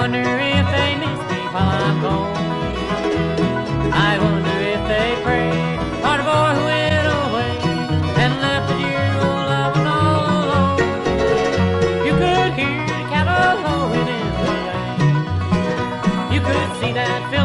wonder if they miss me while I'm gone. I wonder if they pray for the boy who went away and left the dear old loving all alone. You could hear the cattle lowing in the lane. You could see that